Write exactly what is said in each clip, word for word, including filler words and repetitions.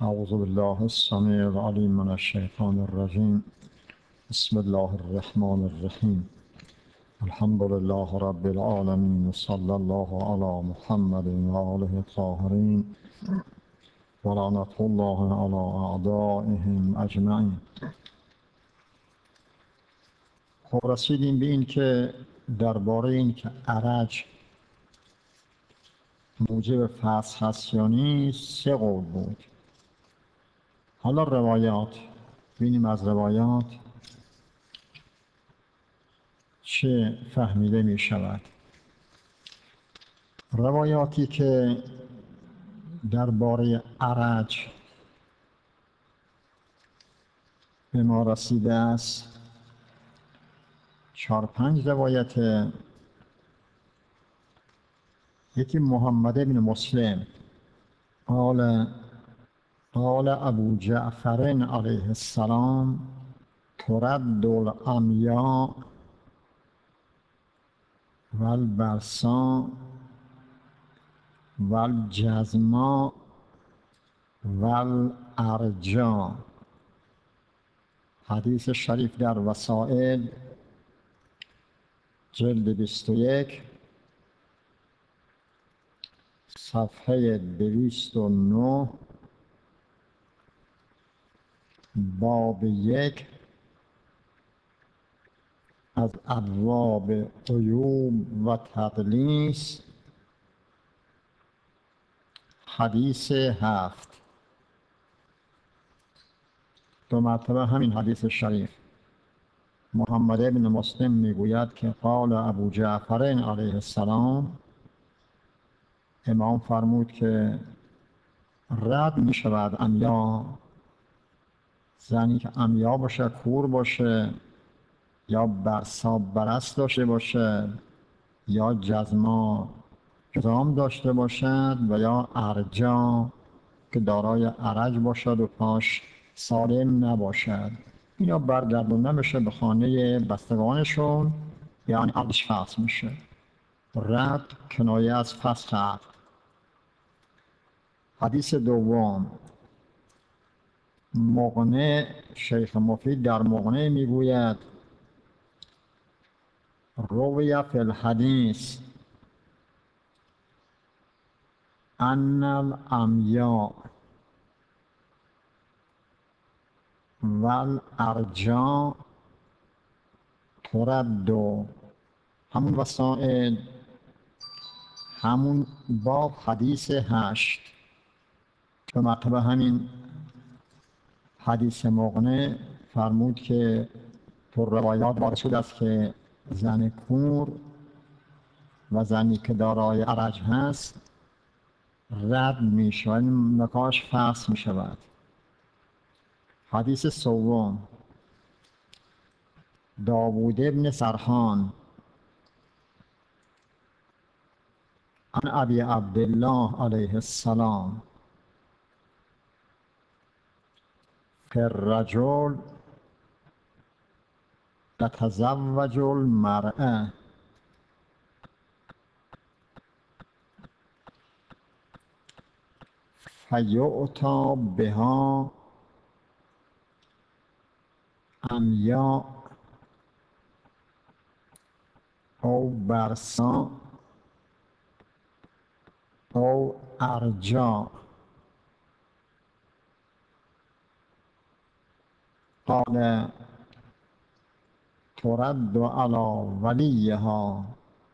اعوذ بالله السمیع العلیم من الشیطان الرجیم. بسم الله الرحمن الرحیم. الحمد لله رب العالمین، صلی الله علی محمد و آله الطاهرین و لعنة الله علی اعدائهم اجمعین. خب رسیدیم به این که درباره این که عرج موجب فسخ هست یا نیست سه قول بود. حالا روایات بینیم از روایات چه فهمیده می شود. روایاتی که درباره عرج به ما رسیده است چهار پنج روایت. یکی محمد بن مسلم قال قال ابو جعفر علیه السلام ترد العمیاء والبرصاء والجزماء والارجاء. حدیث شریف در وسائل جلد بیست و یک صفحه دویست و نه باب یک از ابواب عیوب و تدلیس حدیث هفت. دو مرتبه همین حدیث شریف. محمد بن مسلم میگوید که قال ابو جعفر علیه السلام، امام فرمود که رد می شود عمیا، زنی که عمیا باشه، کور باشه، یا برصا برص داشته باشه، یا جزما جزام داشته باشد، و یا ارجا که دارای عرج باشد و پاش سالم نباشد. اینا برگردونده بشه به خانه بستگانشون، یعنی عقدش فسخ میشه. رد کنایه از فسخ عقد. حدیث دوم مقنع، شیخ مفید در مقنع میگوید روی فی الحدیث ان العمیاء والارجاء ترد. همون وسائل، همون باب حدیث هشت. به مرتبه همین حدیث مقنع فرمود که پر روایات وارد شده است که زن کور و زنی که دارای عرج هست رد می شود، نکاحش فسخ می شود. حدیث سوم داوود ابن سرحان عن ابی عبدالله علیه السلام فی الرجل یتزوج المرأة فیؤتی بها عمیاء او برصاء او ارجاء. قال ترد علی ولیها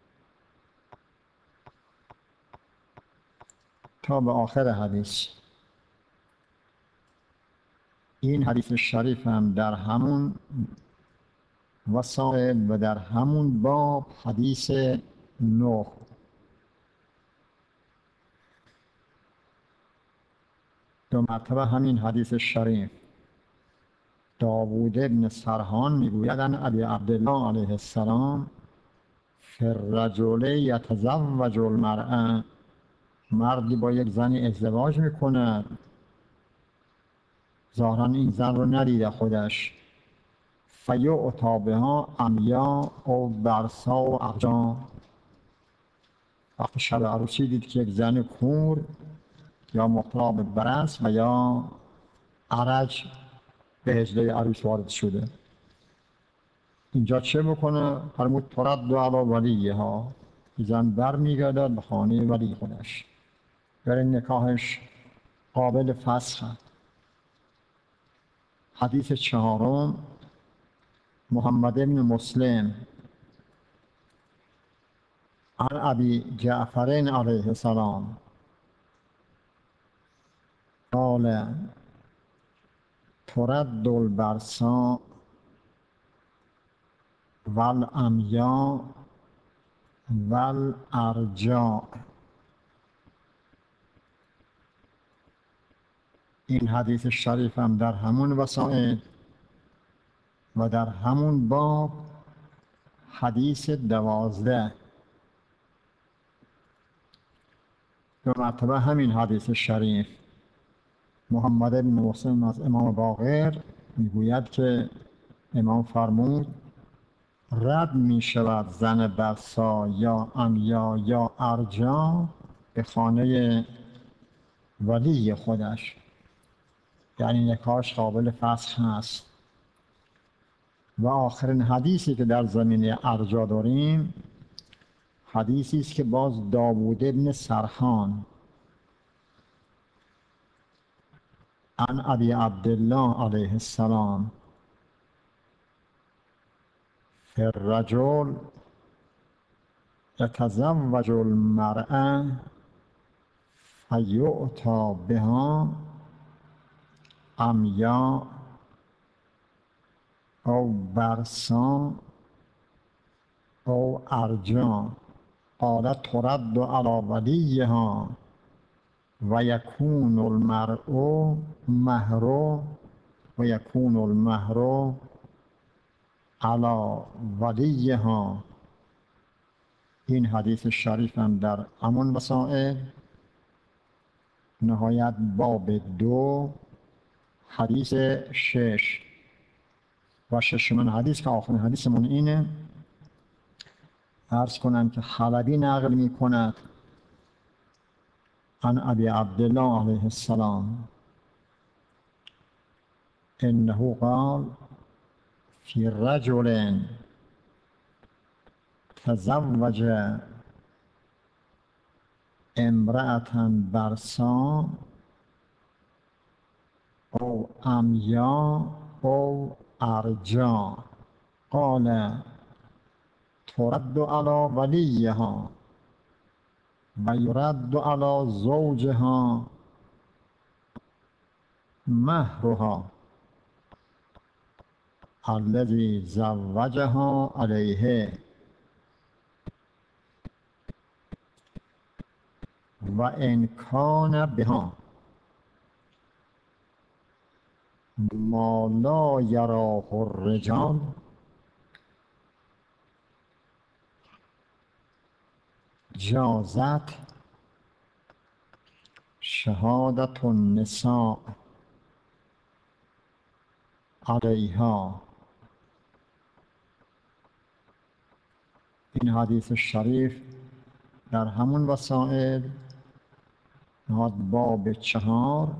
تا به آخر حدیث. این حدیث شریف هم در همون وسائل و در همون باب حدیث نه. دو مرتبه همین حدیث شریف. داوود ابن سرحان میگوید ان ابی عبدالله علیه السلام فی الرجل یتزوج المرأة، مردی با یک زنی ازدواج میکند، ظاهرا این زن رو ندیده خودش، فیؤتی بها عمیاء او برصاء و ارجاء. وقتی شب عروسی دید که یک زن کور یا مبتلا به برص و یا عرج به هجله عروس وارد شده. اینجا چه بکنه؟ فرمود ترد علی ولیها، زن بر میگردد به خانه ولی خودش، برای نکاحش قابل فسخ. حدیث چهارم، محمد بن مسلم عن ابی جعفر علیه السلام قال ترد البرصا والعمیا والارجاء. این حدیث شریف هم در همون وسائل و در همون باب حدیث دوازده. دو مرتبه همین حدیث شریف محمد بن مسلم از امام باقر میگوید که امام فرمود رد می شود زن برصا یا عمیا یا ارجا به خانه ولی خودش، یعنی نکاحش قابل فسخ هست. و آخرین حدیثی که در زمینه ارجا داریم حدیثی است که باز داوود ابن سرخان عن ابی عبدالله علیه السلام فی الرجل یتزوج المرأة فیؤتی بها عمیا او برصا او ارجا قال ترد علی ولیها و یکون المرء مهر و یکون المهر علی ولیها. این حدیث شریف هم در همون مسائل نهایت باب دو حدیث شش و ششمین حدیث که آخرین حدیثمون اینه. عرض کنم که حلبی نقل می کند عن ابی عبدالله علیه السلام انه قال فی رجل تزوج امرأة برصا او عمیا او ارجا قال ترد علی ولیها و یرد علی زوجها مهرها الذی زوجها علیه و ان کان بها ما لا یراه الرجال جازت شهادت النساء علیها. این حدیث شریف در همون وسائل نهاد باب چهار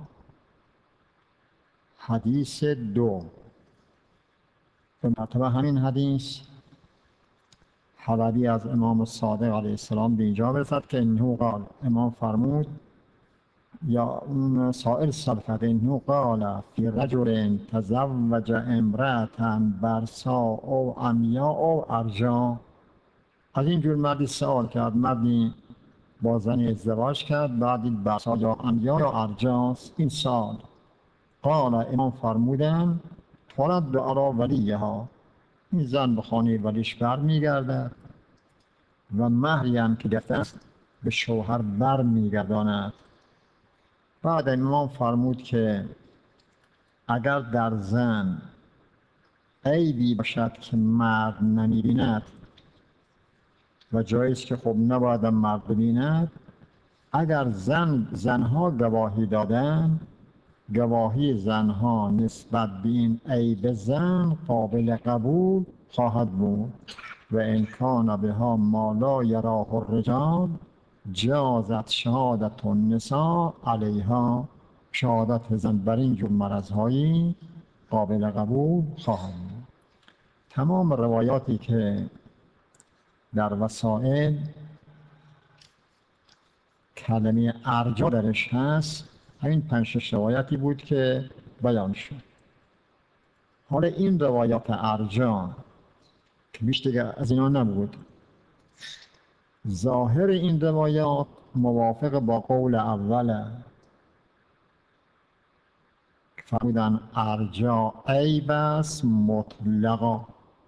حدیث دو. به مرتبه همین حدیث حلبی از امام صادق علیه السلام به اینجا برسد که انه قال، امام فرمود یا اون سائل صرفت انه قال فی رجل تزوج امرأة برصا او عمیا او ارجا. از اینجور مردی سوال کرد، مردی با زنی ازدواج کرد بعد این برصا یا عمیا یا ارجاست. این سال قال، امام فرمودن ترد علی ولیها، این زن به خانه ولیش بر میگردد و مهری هم که گرفته است به شوهر بر میگرداند. بعد امام فرمود که اگر در زن عیبی باشد که مرد نمیبیند و جاییست که خب نباید مرد ببیند، اگر زن زنها گواهی دادن، گواهی زنها نسبت به این عیب زن قابل قبول خواهد بود و ان کان بها ما لا یراه الرجال جازت شهادت النساء علیها، شهادت زن بر این جور مرض‌هایی قابل قبول خواهد بود. تمام روایاتی که در وسائل کلمه ارجاع درش هست همین پنج شش روایتی بود که بیان شد. حالا این روایات ارجاع که بیشتر از اینا نبود، ظاهر این روایات موافق با قول اوله که فرمودن ارجاع عیب است مطلقا،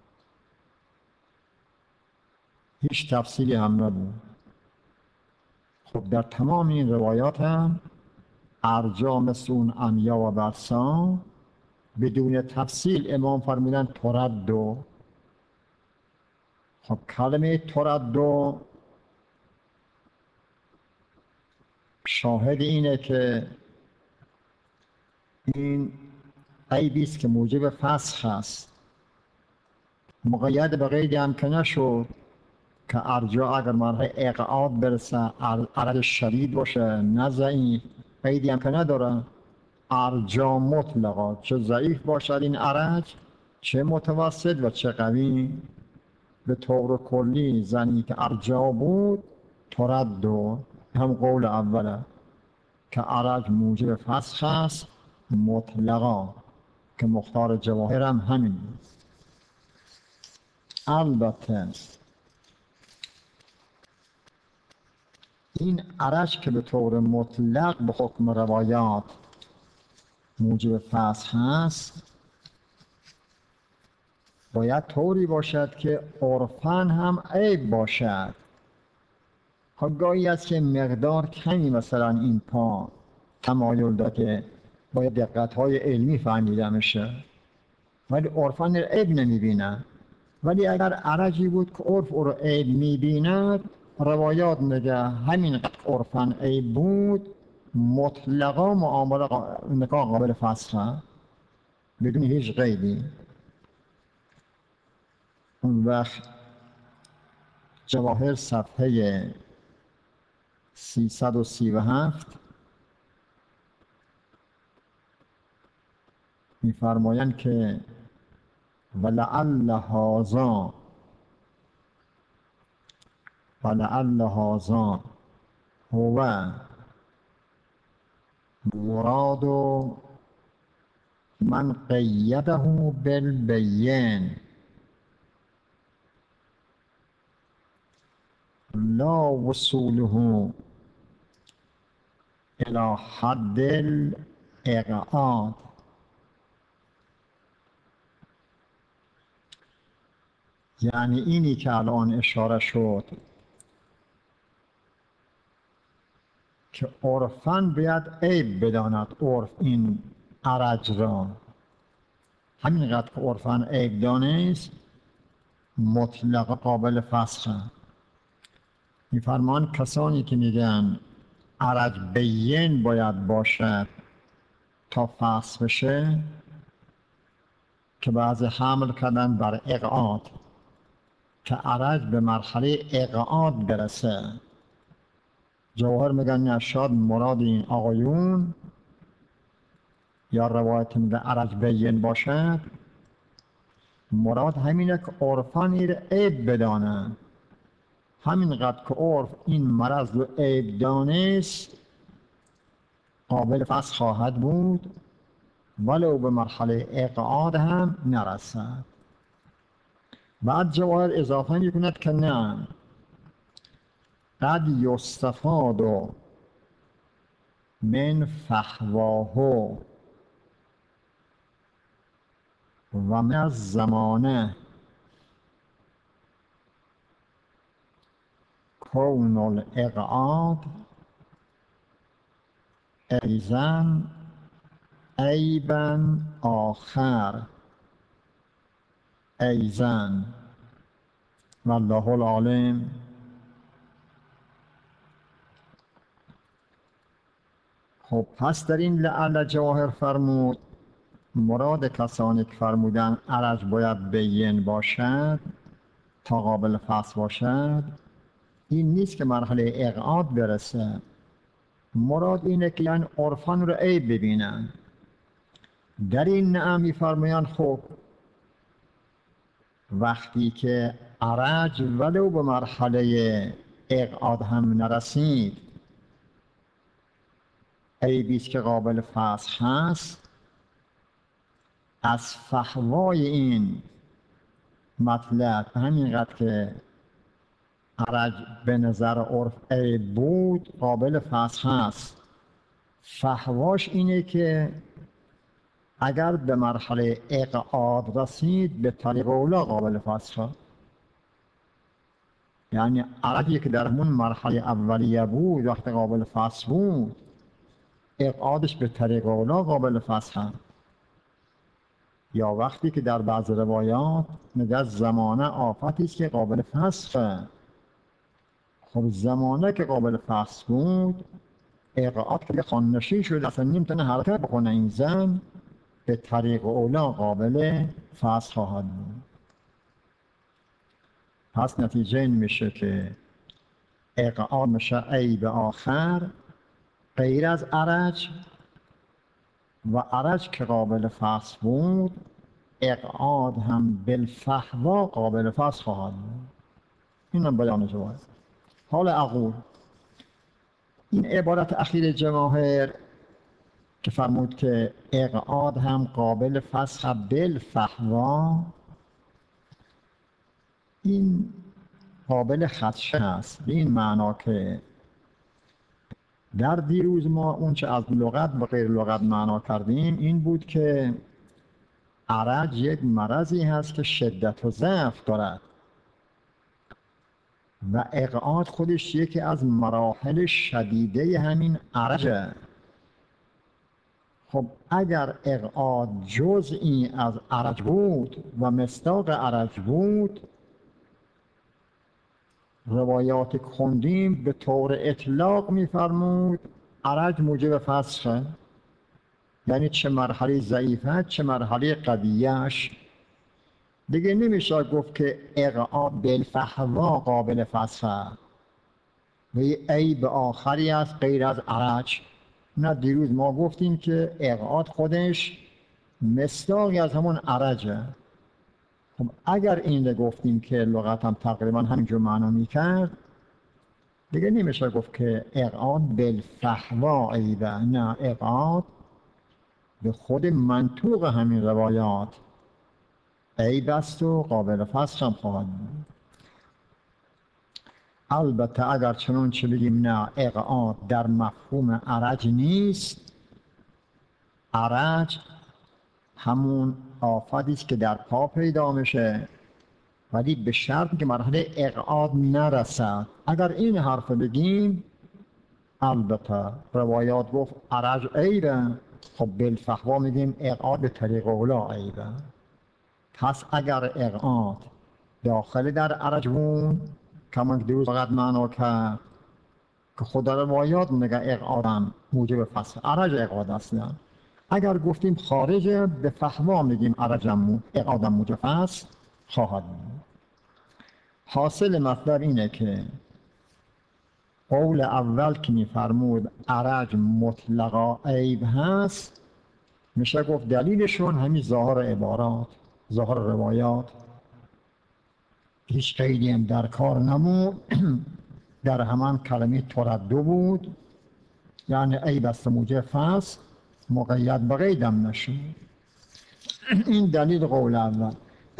هیچ تفصیلی هم نبود. خب در تمام این روایات هم ارجاع مثل اون انیا و برسا بدون تفصیل امام فرمودن تردو. خب کلمه تردو شاهد اینه که این عیبی است که موجب فسخ است، مقید به قید هم که نشد که ارجاع اگر مرحله اقعاد برسه عرض شدید باشه نه ضعیف، قیدی هم که نداره، ارجاع مطلقا چه ضعیف باشد این عرج چه متوسط و چه قوی، به طور کلی زنی که ارجاع بود تردو، هم قول اوله که عرج موجب فسخ است مطلقا که مختار جواهر هم همین بود. البته این عرج که به طور مطلق به حکم روایات موجب فسخ هست باید طوری باشد که عرفاً هم عیب باشد. ها گاهی است که مقدار کمی مثلا این پا تمایل داره که باید دقت‌های علمی فهمیده میشه ولی عرفاً عیب نمیبینه، ولی اگر عرجی بود که عرف او رو عیب میبیند روایات میگه همین عرفاً عیب بود مطلقا معامله نکاح قابل فسخه بدون هیچ قیدی. اون وقت جواهر صفحه سیصد و سی و هفت می‌فرمایند که ولعل هذا ولعل هذا هو مراد من قیده بالبین لا وصوله الى حد الاقعاد. یعنی اینی که الان اشاره شد که عرفاً باید عیب بداند عرف این عرج را، همینقدر که عرفاً عیب دانست مطلق قابل فسخه. میفرمان کسانی که میگن عرج بین باید باشد تا فسخ بشه که بعضی حمل کردن بر اقعاد که عرج به مرحله اقعاد برسه. جواهر میگن نشاد مراد این آقایون یا روایت میگه عرج بین باشد مراد همینه که عرفان این عیب بدانه، همینقدر که عرف این مرض رو عیب دانست قابل فسخ خواهد بود ولو به مرحله اقعاد هم نرسد. بعد جواهر اضافه میکند که نه قد یستفاد من فحواه و من الزمانه کون الاقعاد ایضا عیبا آخر ایضا والله العالم. خب پس در این لعل جواهر فرمود مراد کسانی که فرمودن عرج باید بین باشد تا قابل فسخ باشد این نیست که مرحله اقعاد برسه. مراد اینه که یعنی عرفان رو عیب ببینن. در این نعم می‌فرمایند خب وقتی که عرج ولو به مرحله اقعاد هم نرسید، عیبی است که قابل فسخ هست، از فحوای این مطلب همینقدر که عرج به نظر عرف عیب بود قابل فسخ هست. فحواش اینه که اگر به مرحله اقعاد رسید به طریق اولا قابل فسخ. یعنی عرجی که در همون مرحله اولیه بود وقت قابل فسخ بود، اقعادش به طریق اولا قابل فسخ. یا وقتی که در بعض روایات میگه زمانه آفتی است که قابل فسخه. خب زمانه که قابل فسخ بود، اقعاد که خانشین شد اصلا نمیتونه حرکت بکنه، این زن به طریق اولا قابل فسخ خواهد بود. پس نتیجه این میشه که اقعاد میشه عیب آخر غیر از عرج، و عرج که قابل فسخ بود اقعاد هم بالفحوا قابل فسخ خواهد بود. این هم بیان جواز. حال اقول این عبارت اخیر جواهر که فرمود که اقعاد هم قابل فسخ بالفحوا، این قابل خدشه است به این معنا که در دیروز ما اون چه از لغت به غیر لغت معنا کردیم این بود که عرج یک مرضی هست که شدت و ضعف دارد و اقعاد خودش یکی از مراحل شدیده همین عرجه. خب اگر اقعاد جزئی از عرج بود و مصداق عرج بود، روایات خوندیم به طور اطلاق می‌فرمود عرج موجب فسخه، یعنی چه مرحله ضعیفه چه مرحله قویه‌اش. دیگه نمیشه گفت که اقعاد بالفحوا قابل فسخه و یه عیب آخری است غیر از عرج. نه، دیروز ما گفتیم که اقعاد خودش مصداقی از همون عرجه. خب اگر این گفتیم که لغت هم تقریبا همینجور معنا میکرد، دیگه نمیشه گفت که اقعاد بالفحوا عیبه. نه، اقعاد به خود منطوق همین روایات عیب است و قابل فسخ هم خواهد بود. البته اگر چنون چه بگیم نه، اقعاد در مفهوم عرج نیست. عرج همون آفتی است که در پا پیدا میشه، ولی به شرط که مرحله اقعاد نرسد. اگر این حرف بگیم، البته روایات گفت عرج عیبه، خب بالفحوا میگیم اقعاد به طریق اولا عیبه. پس اگر اقعاد داخل در عرج بود، کمان که دیروز فقط معنا کرد که خود روایات میگه اقعادم موجب فسخ عرج اقعاد اصلا. اگر گفتیم خارج، به فحوا میگیم عرجم اقعادم موجب فسخ خواهد بود. حاصل مطلب اینه که قول اول که میفرمود عرج مطلقا عیب هست، میشه گفت دلیلشون همین ظاهر عبارات، ظاهر روایات، هیچ قیدی هم در کار نمود. در همان کلمه تردو بود، یعنی عیب است موجب فسخ، مقید به قیدم نشد. این دلیل قول اول.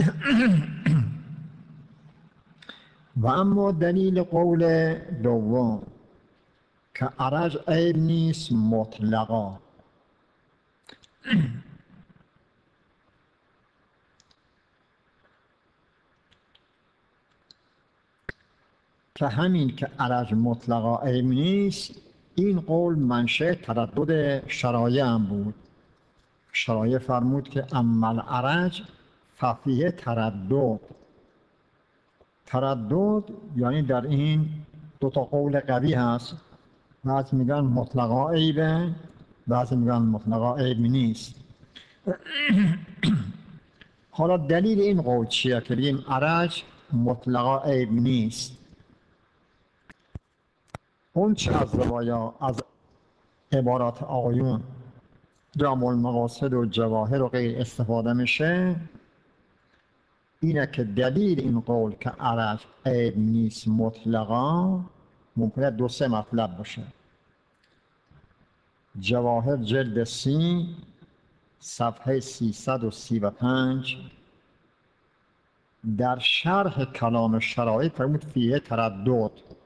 و اما دلیل قول دوم که عرج عیب نیست مطلقا، که همین که عرج مطلقا عیب نیست، این قول منشأ تردد شرایع هم بود. شرایع فرمود که اما العرج ففیه تردد. تردد یعنی در این دو تا قول قوی هست، بعضی میگن مطلقا عیبه، بعضی میگن مطلقا عیب نیست. حالا دلیل این قول چیه که بگیم عرج مطلقا عیب نیست؟ اون چه از روایا از عبارات آقایون جامع المقاصد و جواهر و غیر استفاده میشه، اینه که دلیل این قول که عرج عیب نیست مطلقا ممکنه دو سه مطلب باشه. جواهر جلد سی صفحه سیصد و سی و پنج در شرح کلام شرایط فرمود فیه تردد.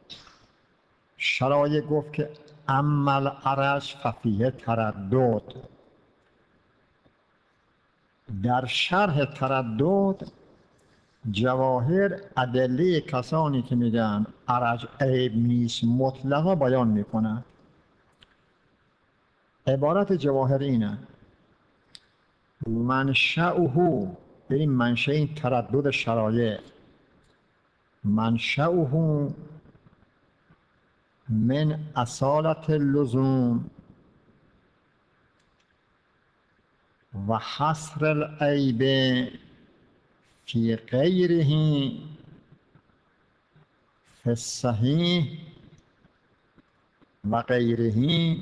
شرایط گفت که اما العرج ففیه تردد. در شرح تردد جواهر ادله کسانی که میگن عرج عیب نیست مطلقا بیان میکنه. عبارت جواهر اینه: منشأه، یعنی منشأ این تردد شرایع، منشأه من اصالت اللزوم و حصر العیب فی غیره فی الصحیح و غیره،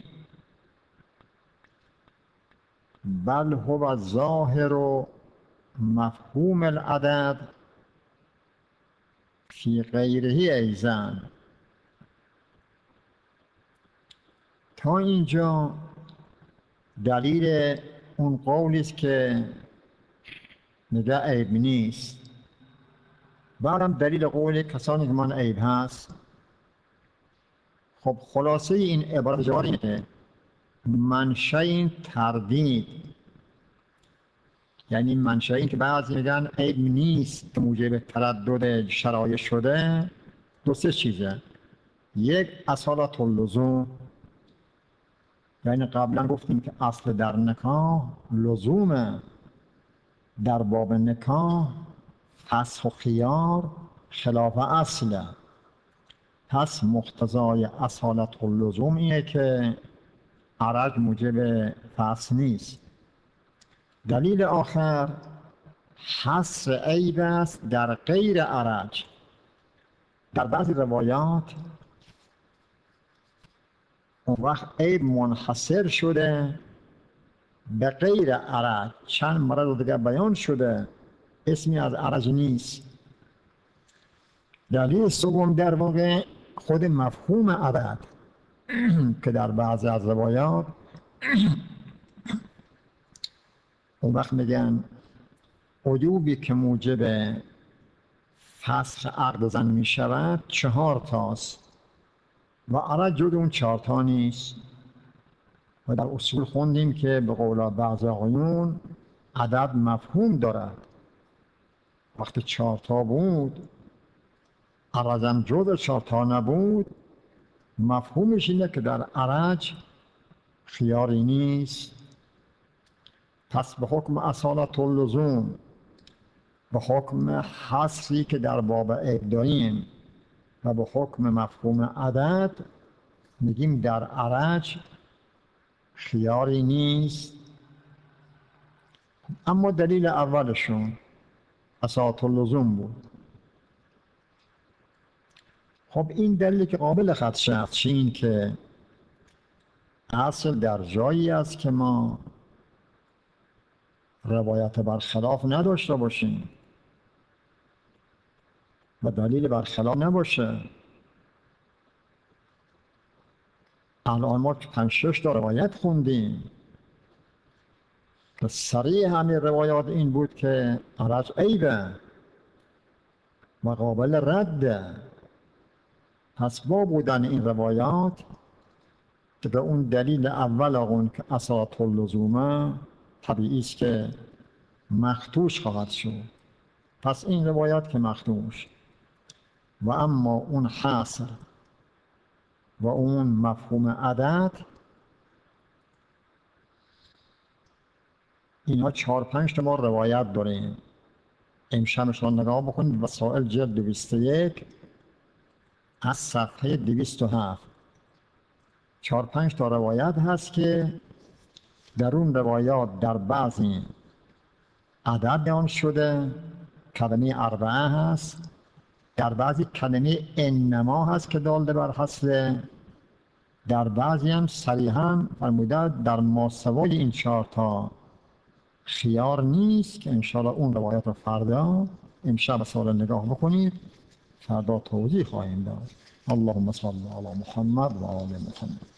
بل هو ظاهر مفهوم العدد فی غیره ایضا. تا اینجا دلیل اون قولی است که میگه عیب نیست. بعدم دلیل قول کسانی که من عیب هست. خب خلاصه این عبارت جواب اینه که منشأ این تردید، یعنی منشأ این که بعضی میگن عیب نیست که موجب تردد شرایع شده، دو سه چیزه. یک اصالت اللزوم، یعنی قبلا گفتیم که اصل در نکاح لزومه، در باب نکاح فسخ و خیار خلاف اصله. پس مقتضای اصالت اللزوم اینه که عرج موجب فسخ نیست. دلیل آخر حصر عیب است در غیر عرج. در بعضی روایات اون وقت عیب منحصر شده به غیر عرج، چند مورد دیگه بیان شده، اسمی از عرج نیست. دلیل سوم در واقع خود مفهوم عدد که در بعضی از روایات اون وقت میگن عیوبی که موجب فسخ عقد زن می شود چهار تاست و عرج جز اون چهار تا نیست. و در اصول خوندیم که به قول بعض آقایون عدد مفهوم دارد. وقتی چهار تا بود عرجم جز چهار تا نبود، مفهومش اینه که در عرج خیاری نیست. پس به حکم اصالت اللزوم، به حکم حصری که در باب عیب داریم و به حکم مفهوم عدد میگیم در عرج خیاری نیست. اما دلیل اولشون اصالت اللزوم بود. خب این دلیل که قابل خدشه است، این که اصل در جایی است که ما روایت برخلاف نداشته باشیم و دلیل برخلاف نباشه. الان ما پنج شش تا روایت خوندیم که صریح همین روایات این بود که عرج عیبه و قابل رده. پس با بودن این روایات که به اون دلیل اول اون که اصالت اللزومه طبیعی است که مخدوش خواهد شد. پس این روایات که مخدوش و اما اون حصر و اون مفهوم عدد، اینها چهار پنج تا ما روایت داریم. امشب شما نگاه بکنید وسائل جلد دویست و یک از صفحه دویست و هفت چهار پنج تا روایت هست که در اون روایات در بعضی عدد بیان شده، کلمه اربعه هست، در بعضی کلمه انما هست که دالده بر حصر در بعضی هم صریحاً فرموده در ماسوای این چهار تا خیار نیست که انشاءالله اون روایت رو فردا امشب سال نگاه بکنید، فردا توضیح خواهیم داد. اللهم صل علی محمد و آل محمد.